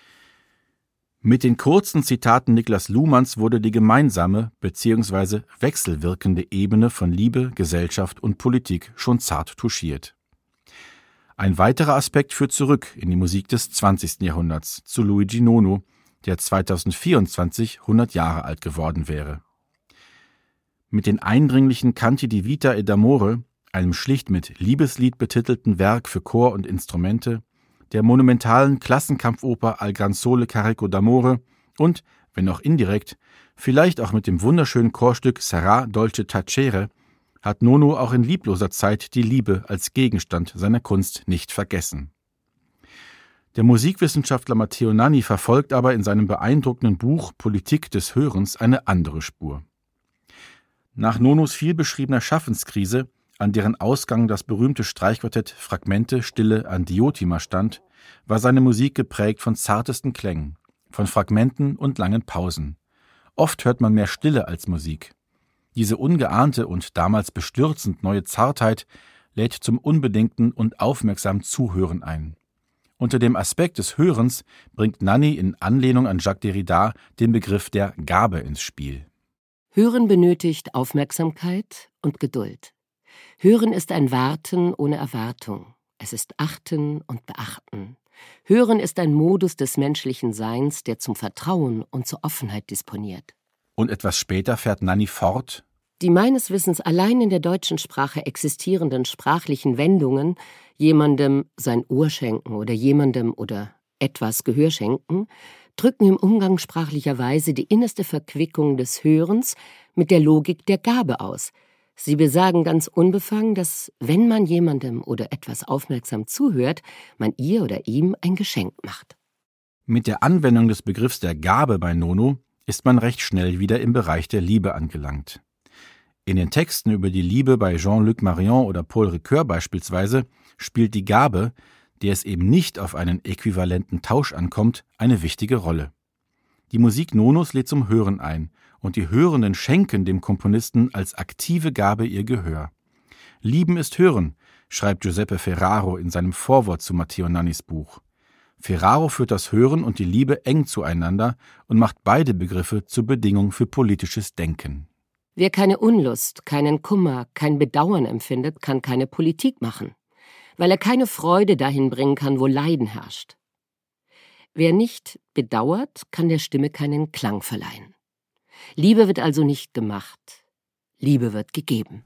Mit den kurzen Zitaten Niklas Luhmanns wurde die gemeinsame bzw. wechselwirkende Ebene von Liebe, Gesellschaft und Politik schon zart touchiert. Ein weiterer Aspekt führt zurück in die Musik des 20. Jahrhunderts zu Luigi Nono, der 2024 100 Jahre alt geworden wäre. Mit den eindringlichen Canti di Vita ed Amore, einem schlicht mit Liebeslied betitelten Werk für Chor und Instrumente, der monumentalen Klassenkampfoper Al Gran Sole Carico d'Amore und, wenn auch indirekt, vielleicht auch mit dem wunderschönen Chorstück Sarà dolce tacere, hat Nono auch in liebloser Zeit die Liebe als Gegenstand seiner Kunst nicht vergessen. Der Musikwissenschaftler Matteo Nanni verfolgt aber in seinem beeindruckenden Buch Politik des Hörens eine andere Spur. Nach Nonos vielbeschriebener Schaffenskrise, an deren Ausgang das berühmte Streichquartett Fragmente Stille an Diotima stand, war seine Musik geprägt von zartesten Klängen, von Fragmenten und langen Pausen. Oft hört man mehr Stille als Musik. Diese ungeahnte und damals bestürzend neue Zartheit lädt zum unbedingten und aufmerksamen Zuhören ein. Unter dem Aspekt des Hörens bringt Nanni in Anlehnung an Jacques Derrida den Begriff der Gabe ins Spiel. Hören benötigt Aufmerksamkeit und Geduld. Hören ist ein Warten ohne Erwartung. Es ist Achten und Beachten. Hören ist ein Modus des menschlichen Seins, der zum Vertrauen und zur Offenheit disponiert. Und etwas später fährt Nanni fort: Die meines Wissens allein in der deutschen Sprache existierenden sprachlichen Wendungen, jemandem sein Ohr schenken oder jemandem oder etwas Gehör schenken, drücken im umgangssprachlicher Weise die innerste Verquickung des Hörens mit der Logik der Gabe aus. Sie besagen ganz unbefangen, dass, wenn man jemandem oder etwas aufmerksam zuhört, man ihr oder ihm ein Geschenk macht. Mit der Anwendung des Begriffs der Gabe bei Nono ist man recht schnell wieder im Bereich der Liebe angelangt. In den Texten über die Liebe bei Jean-Luc Marion oder Paul Ricoeur beispielsweise spielt die Gabe, der es eben nicht auf einen äquivalenten Tausch ankommt, eine wichtige Rolle. Die Musik Nonos lädt zum Hören ein, und die Hörenden schenken dem Komponisten als aktive Gabe ihr Gehör. Lieben ist Hören, schreibt Giuseppe Ferraro in seinem Vorwort zu Matteo Nannis Buch. Ferraro führt das Hören und die Liebe eng zueinander und macht beide Begriffe zur Bedingung für politisches Denken. Wer keine Unlust, keinen Kummer, kein Bedauern empfindet, kann keine Politik machen, weil er keine Freude dahin bringen kann, wo Leiden herrscht. Wer nicht bedauert, kann der Stimme keinen Klang verleihen. Liebe wird also nicht gemacht, Liebe wird gegeben.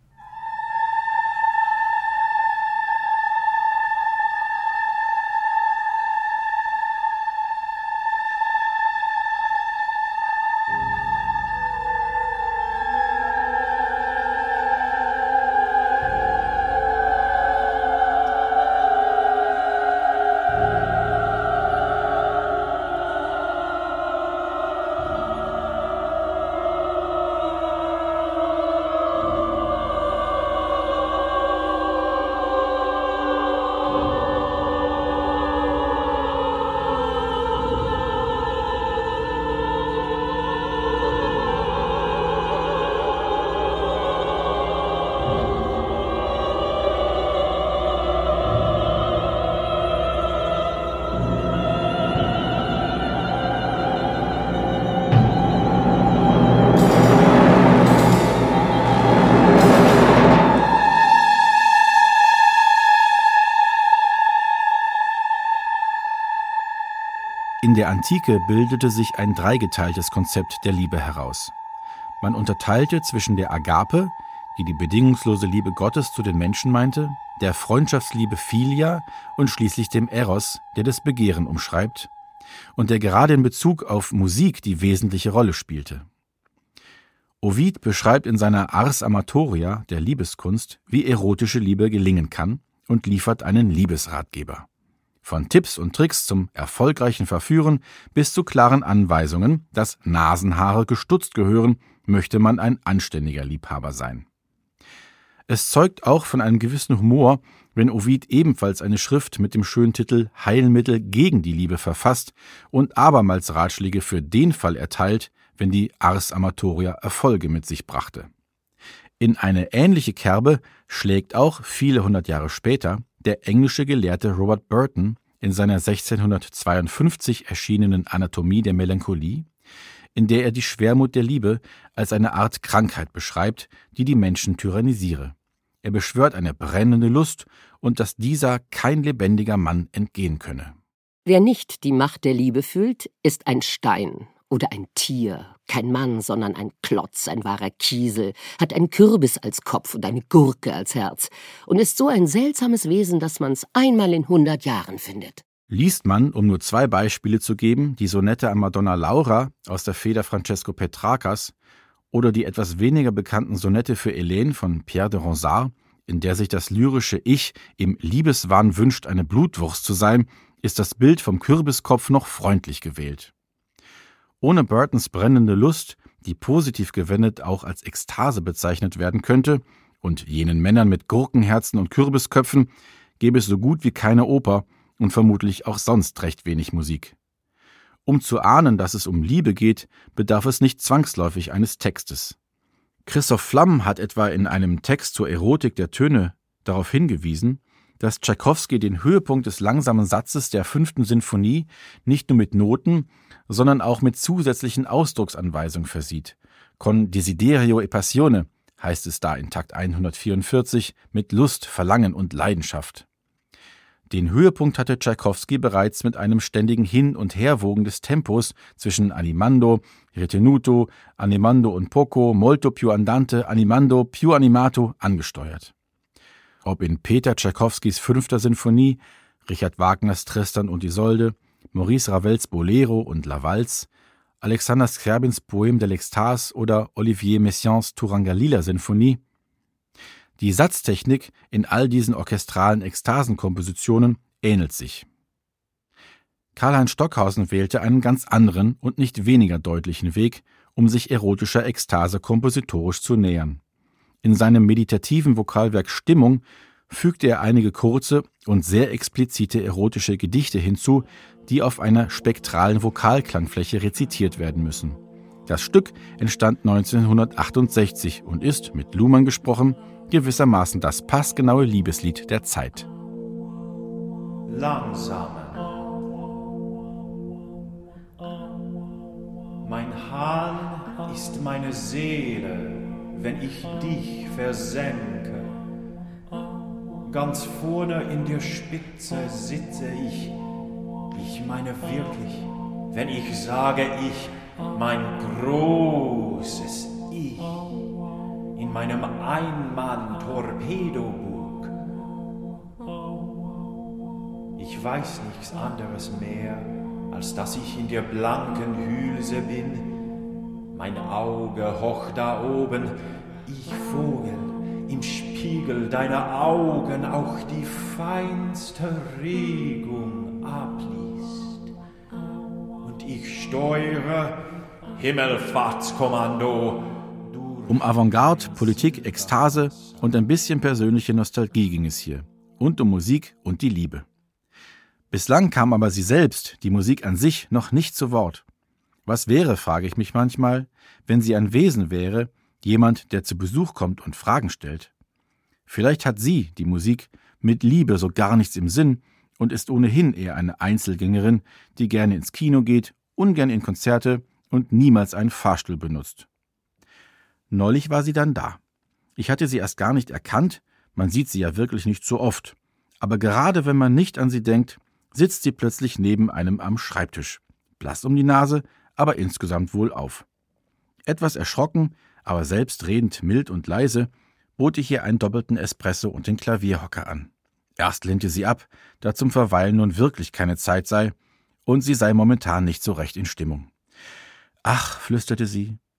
In der Antike bildete sich ein dreigeteiltes Konzept der Liebe heraus. Man unterteilte zwischen der Agape, die die bedingungslose Liebe Gottes zu den Menschen meinte, der Freundschaftsliebe Philia und schließlich dem Eros, der das Begehren umschreibt und der gerade in Bezug auf Musik die wesentliche Rolle spielte. Ovid beschreibt in seiner Ars Amatoria, der Liebeskunst, wie erotische Liebe gelingen kann und liefert einen Liebesratgeber. Von Tipps und Tricks zum erfolgreichen Verführen bis zu klaren Anweisungen, dass Nasenhaare gestutzt gehören, möchte man ein anständiger Liebhaber sein. Es zeugt auch von einem gewissen Humor, wenn Ovid ebenfalls eine Schrift mit dem schönen Titel Heilmittel gegen die Liebe verfasst und abermals Ratschläge für den Fall erteilt, wenn die Ars Amatoria Erfolge mit sich brachte. In eine ähnliche Kerbe schlägt auch viele hundert Jahre später der englische Gelehrte Robert Burton in seiner 1652 erschienenen Anatomie der Melancholie, in der er die Schwermut der Liebe als eine Art Krankheit beschreibt, die die Menschen tyrannisiere. Er beschwört eine brennende Lust und dass dieser kein lebendiger Mann entgehen könne. Wer nicht die Macht der Liebe fühlt, ist ein Stein oder ein Tier, kein Mann, sondern ein Klotz, ein wahrer Kiesel, hat einen Kürbis als Kopf und eine Gurke als Herz und ist so ein seltsames Wesen, dass man's einmal in 100 Jahren findet. Liest man, um nur 2 Beispiele zu geben, die Sonette an Madonna Laura aus der Feder Francesco Petrarcas oder die etwas weniger bekannten Sonette für Helene von Pierre de Ronsard, in der sich das lyrische Ich im Liebeswahn wünscht, eine Blutwurst zu sein, ist das Bild vom Kürbiskopf noch freundlich gewählt. Ohne Burtons brennende Lust, die positiv gewendet auch als Ekstase bezeichnet werden könnte, und jenen Männern mit Gurkenherzen und Kürbisköpfen, gäbe es so gut wie keine Oper und vermutlich auch sonst recht wenig Musik. Um zu ahnen, dass es um Liebe geht, bedarf es nicht zwangsläufig eines Textes. Christoph Flamm hat etwa in einem Text zur Erotik der Töne darauf hingewiesen, dass Tschaikowski den Höhepunkt des langsamen Satzes der 5. Sinfonie nicht nur mit Noten, sondern auch mit zusätzlichen Ausdrucksanweisungen versieht. Con desiderio e passione heißt es da in Takt 144 mit Lust, Verlangen und Leidenschaft. Den Höhepunkt hatte Tschaikowski bereits mit einem ständigen Hin- und Herwogen des Tempos zwischen animando, retenuto, animando und poco, molto più andante, animando, più animato angesteuert. Ob in Peter Tschaikowskis 5. Sinfonie, Richard Wagners Tristan und Isolde, Maurice Ravels Bolero und La Valse, Alexander Scriabins Poème de l'Extase oder Olivier Messiaens Turangalila-Sinfonie. Die Satztechnik in all diesen orchestralen Ekstasenkompositionen ähnelt sich. Karlheinz Stockhausen wählte einen ganz anderen und nicht weniger deutlichen Weg, um sich erotischer Ekstase kompositorisch zu nähern. In seinem meditativen Vokalwerk Stimmung fügte er einige kurze und sehr explizite erotische Gedichte hinzu, die auf einer spektralen Vokalklangfläche rezitiert werden müssen. Das Stück entstand 1968 und ist, mit Luhmann gesprochen, gewissermaßen das passgenaue Liebeslied der Zeit. Langsame. Mein Hahn ist meine Seele, wenn ich dich versenke. Ganz vorne in der Spitze sitze ich meine wirklich, wenn ich sage ich, mein großes Ich, in meinem Einmann-Torpedobug. Ich weiß nichts anderes mehr, als dass ich in der blanken Hülse bin, mein Auge hoch da oben, ich Vogel, im Spiegel deiner Augen auch die feinste Regung abliest. Und ich steuere Himmelfahrtskommando. Um Avantgarde, Politik, Ekstase und ein bisschen persönliche Nostalgie ging es hier. Und um Musik und die Liebe. Bislang kam aber sie selbst, die Musik an sich, noch nicht zu Wort. Was wäre, frage ich mich manchmal, wenn sie ein Wesen wäre, jemand, der zu Besuch kommt und Fragen stellt. Vielleicht hat sie, die Musik, mit Liebe so gar nichts im Sinn und ist ohnehin eher eine Einzelgängerin, die gerne ins Kino geht, ungern in Konzerte und niemals einen Fahrstuhl benutzt. Neulich war sie dann da. Ich hatte sie erst gar nicht erkannt, man sieht sie ja wirklich nicht so oft. Aber gerade wenn man nicht an sie denkt, sitzt sie plötzlich neben einem am Schreibtisch. Blass um die Nase, aber insgesamt wohlauf. Etwas erschrocken, aber selbstredend mild und leise, bot ich ihr einen doppelten Espresso und den Klavierhocker an. Erst lehnte sie ab, da zum Verweilen nun wirklich keine Zeit sei und sie sei momentan nicht so recht in Stimmung. »Ach«, flüsterte sie,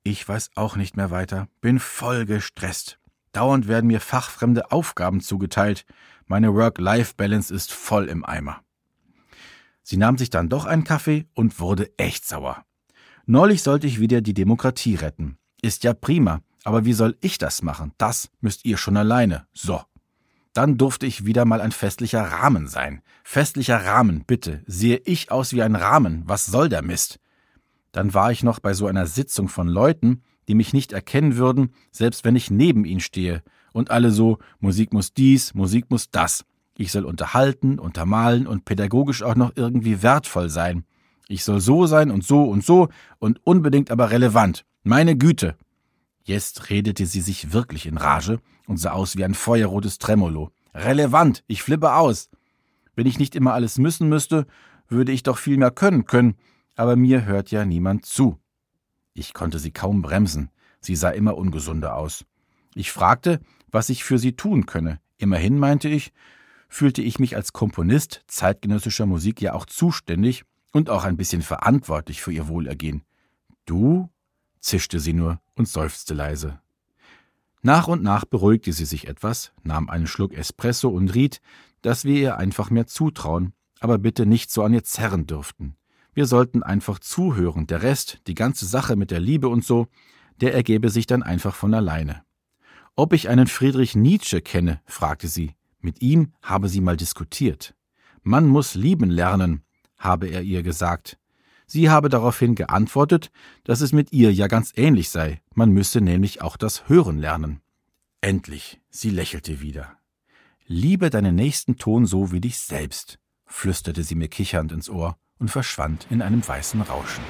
Ich weiß auch nicht mehr weiter, bin voll gestresst. Dauernd werden mir fachfremde Aufgaben zugeteilt. Meine Work-Life-Balance ist voll im Eimer. Sie nahm sich dann doch einen Kaffee und wurde echt sauer. Neulich sollte ich wieder die Demokratie retten. Ist ja prima, aber wie soll ich das machen? Das müsst ihr schon alleine. So. Dann durfte ich wieder mal ein festlicher Rahmen sein. Festlicher Rahmen, bitte. Sehe ich aus wie ein Rahmen? Was soll der Mist? Dann war ich noch bei so einer Sitzung von Leuten, die mich nicht erkennen würden, selbst wenn ich neben ihnen stehe. Und alle so, Musik muss dies, Musik muss das. Ich soll unterhalten, untermalen und pädagogisch auch noch irgendwie wertvoll sein. Ich soll so sein und so und unbedingt aber relevant. Meine Güte! Jetzt redete sie sich wirklich in Rage und sah aus wie ein feuerrotes Tremolo. Relevant! Ich flippe aus! Wenn ich nicht immer alles müssen müsste, würde ich doch viel mehr können, aber mir hört ja niemand zu. Ich konnte sie kaum bremsen. Sie sah immer ungesunder aus. Ich fragte, was ich für sie tun könne. Immerhin, meinte ich, fühlte ich mich als Komponist zeitgenössischer Musik ja auch zuständig und auch ein bisschen verantwortlich für ihr Wohlergehen. Du? Zischte sie nur und seufzte leise. Nach und nach beruhigte sie sich etwas, nahm einen Schluck Espresso und riet, dass wir ihr einfach mehr zutrauen, aber bitte nicht so an ihr zerren dürften. Wir sollten einfach zuhören, der Rest, die ganze Sache mit der Liebe und so, der ergebe sich dann einfach von alleine. Ob ich einen Friedrich Nietzsche kenne, fragte sie. Mit ihm habe sie mal diskutiert. Man muss lieben lernen, habe er ihr gesagt. Sie habe daraufhin geantwortet, dass es mit ihr ja ganz ähnlich sei, man müsse nämlich auch das Hören lernen. Endlich, sie lächelte wieder. Liebe deinen nächsten Ton so wie dich selbst, flüsterte sie mir kichernd ins Ohr und verschwand in einem weißen Rauschen.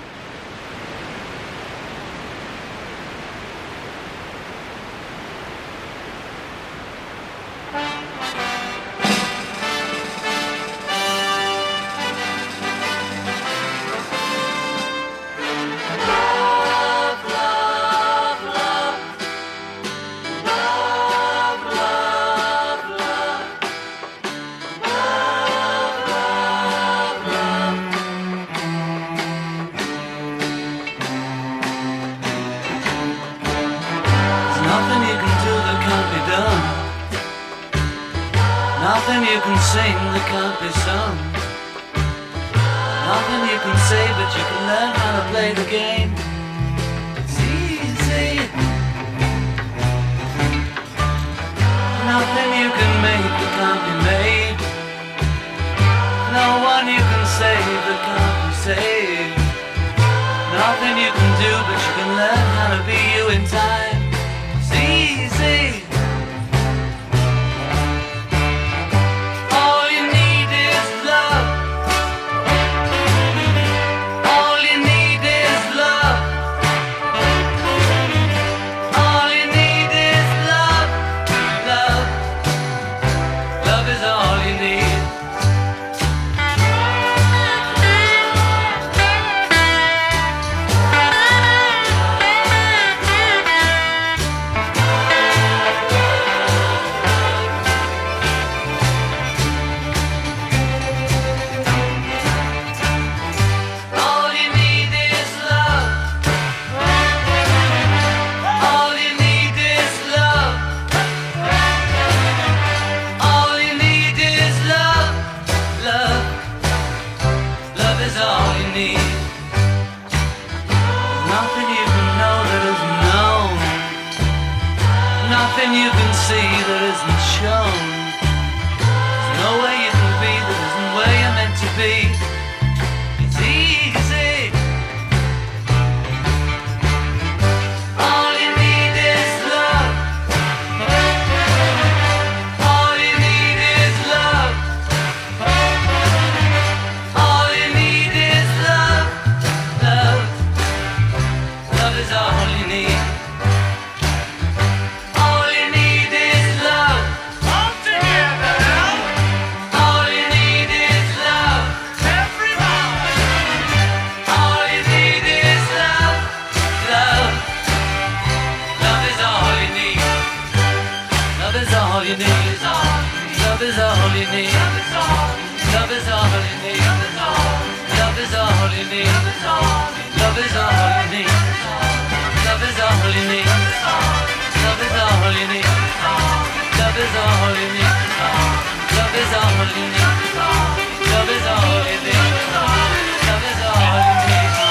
Nothing you can sing that can't be sung. Nothing you can say, but you can learn how to play the game. It's easy. Nothing you can make that can't be made. No one you can save that can't be saved. Nothing you can do, but you can learn how to be you in time. It's easy. Nothing you can see that isn't shown. There's no way you can be that isn't where you're meant to be. It's easy. All you need is love. All you need is love. All you need is love. Love. Love is all you need. Love is all you need. Love is all you need. Love is all you need. Love is all you need. Love is all you need. Love is all you need. Love is all you need. Love is all you need. Love is all you need. Love is all you need.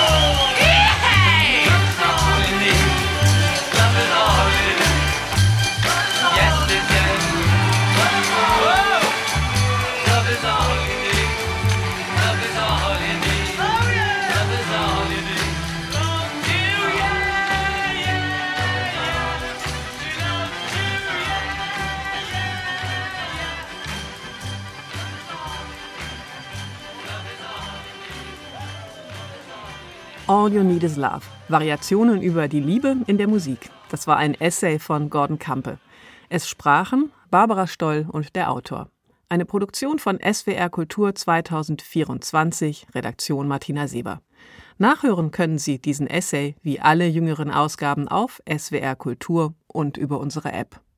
All You Need Is Love. Variationen über die Liebe in der Musik. Das war ein Essay von Gordon Campe. Es sprachen Barbara Stoll und der Autor. Eine Produktion von SWR Kultur 2024, Redaktion Martina Seber. Nachhören können Sie diesen Essay wie alle jüngeren Ausgaben auf SWR Kultur und über unsere App.